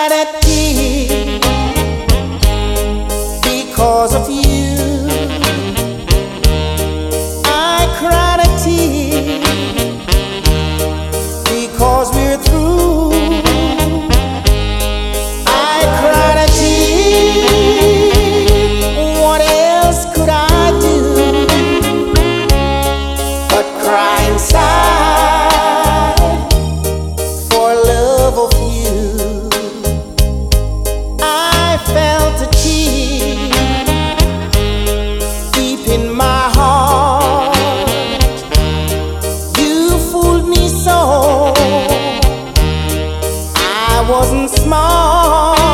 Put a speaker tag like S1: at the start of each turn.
S1: cried a tear because of you. I cried a tear because we're through. I cried a tear. What else could I do but cry inside for love of you? I felt a tear deep in my heart. You fooled me so. I wasn't smart.